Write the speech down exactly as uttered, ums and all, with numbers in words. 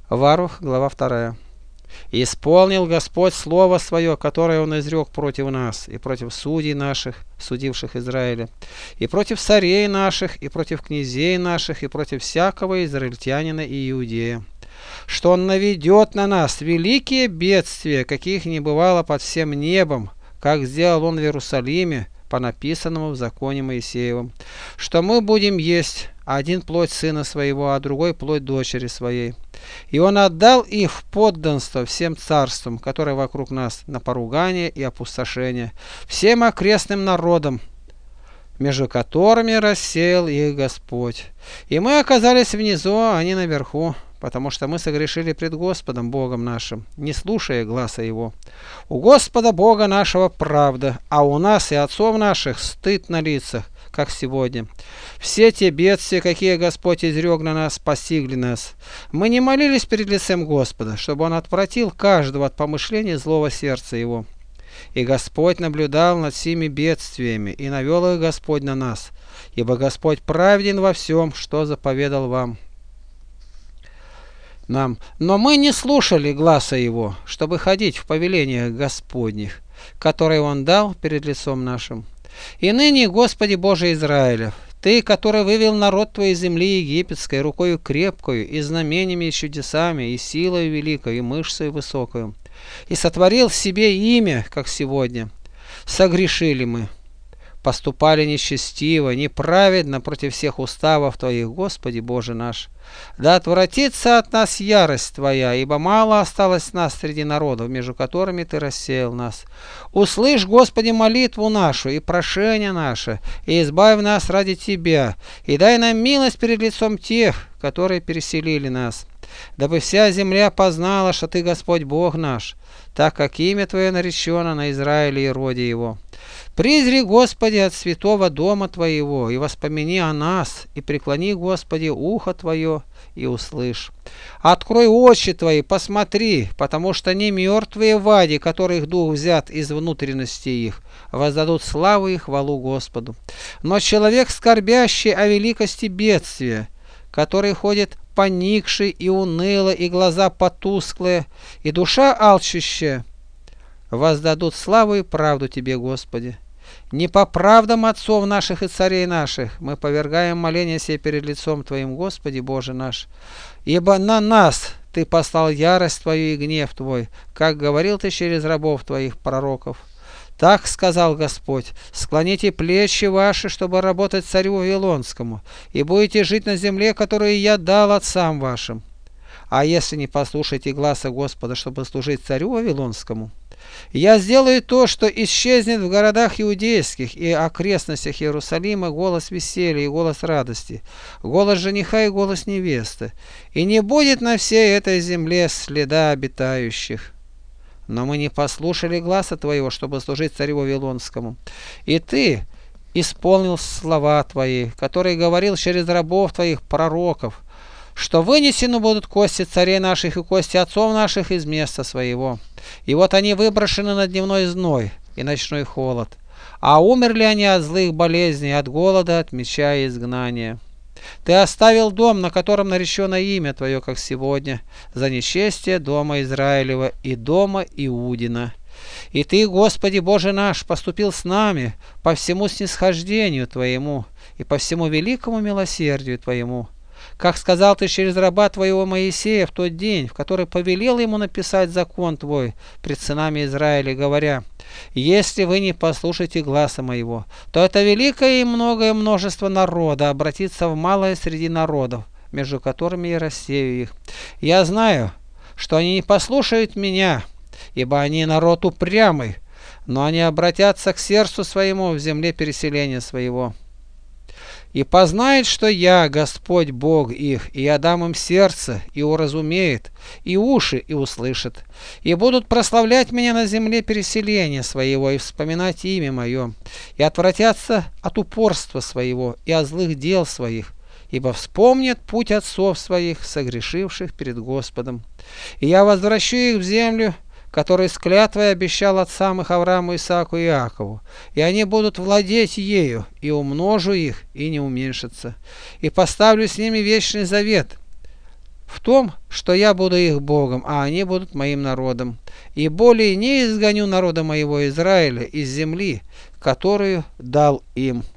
Варух, глава вторая. «И исполнил Господь слово свое, которое Он изрек против нас, и против судей наших, судивших Израиля, и против царей наших, и против князей наших, и против всякого израильтянина и иудея, что Он наведет на нас великие бедствия, каких не бывало под всем небом, как сделал Он в Иерусалиме, по написанному в законе Моисеевом, что мы будем есть один плоть сына своего, а другой плоть дочери своей. И он отдал их в подданство всем царствам, которые вокруг нас, на поругание и опустошение, всем окрестным народам, между которыми рассеял их Господь. И мы оказались внизу, а они наверху, потому что мы согрешили пред Господом Богом нашим, не слушая гласа Его. У Господа Бога нашего правда, а у нас и отцов наших стыд на лицах, как сегодня. Все те бедствия, какие Господь изрек на нас, постигли нас. Мы не молились перед лицем Господа, чтобы Он отвратил каждого от помышления злого сердца его. И Господь наблюдал над всеми бедствиями, и навел их Господь на нас, ибо Господь праведен во всем, что заповедал вам. Нам. Но мы не слушали гласа Его, чтобы ходить в повелениях Господних, которые Он дал перед лицом нашим. И ныне, Господи Боже Израилев, Ты, который вывел народ Твой из земли египетской рукою крепкою, и знамениями, и чудесами, и силою великою, и мышцей высокою, и сотворил себе имя, как сегодня, согрешили мы, поступали нечестиво, неправедно против всех уставов Твоих, Господи Боже наш. Да отвратится от нас ярость Твоя, ибо мало осталось нас среди народов, между которыми Ты рассеял нас. Услышь, Господи, молитву нашу и прошение наше, и избавь нас ради Тебя, и дай нам милость перед лицом тех, которые переселили нас, дабы вся земля познала, что Ты Господь Бог наш, так как имя Твое наречено на Израиле и роде его. Призри, Господи, от святого дома Твоего, и воспомини о нас, и преклони, Господи, ухо Твое, и услышь. Открой очи Твои, посмотри, потому что не мертвые в аде, которых дух взят из внутренности их, воздадут славу и хвалу Господу, но человек, скорбящий о великости бедствия, который ходит поникший и уныло, и глаза потусклые, и душа алчущая, воздадут славу и правду Тебе, Господи. Не по правдам отцов наших и царей наших мы повергаем моление сие перед лицом Твоим, Господи Боже наш, ибо на нас Ты послал ярость Твою и гнев Твой, как говорил Ты через рабов Твоих пророков. Так сказал Господь: склоните плечи ваши, чтобы работать царю Вавилонскому, и будете жить на земле, которую я дал отцам вашим. А если не послушаете гласа Господа, чтобы служить царю Вавилонскому, я сделаю то, что исчезнет в городах иудейских и окрестностях Иерусалима голос веселья и голос радости, голос жениха и голос невесты, и не будет на всей этой земле следа обитающих. Но мы не послушали гласа Твоего, чтобы служить царю Вавилонскому. И Ты исполнил слова Твои, которые говорил через рабов Твоих пророков, что вынесены будут кости царей наших и кости отцов наших из места своего. И вот они выброшены на дневной зной и ночной холод. А умерли они от злых болезней, от голода, от меча и изгнания. Ты оставил дом, на котором наречено имя Твое, как сегодня, за нечестие дома Израилева и дома Иудина. И Ты, Господи Боже наш, поступил с нами по всему снисхождению Твоему и по всему великому милосердию Твоему, как сказал Ты через раба Твоего Моисея в тот день, в который повелел ему написать закон Твой пред сынами Израиля, говоря: если вы не послушаете гласа моего, то это великое и многое множество народа обратится в малое среди народов, между которыми я рассею их. Я знаю, что они не послушают меня, ибо они народ упрямый, но они обратятся к сердцу своему в земле переселения своего. И познает, что я, Господь Бог их, и я дам им сердце, и уразумеет, и уши, и услышат, и будут прославлять меня на земле переселения своего, и вспоминать имя мое, и отвратятся от упорства своего, и от злых дел своих, ибо вспомнят путь отцов своих, согрешивших перед Господом. И я возвращу их в землю, который с клятвой обещал отцам их Аврааму, Исааку и Иакову, и они будут владеть ею, и умножу их, и не уменьшатся, и поставлю с ними вечный завет, в том, что я буду их Богом, а они будут моим народом, и более не изгоню народа моего Израиля из земли, которую дал им».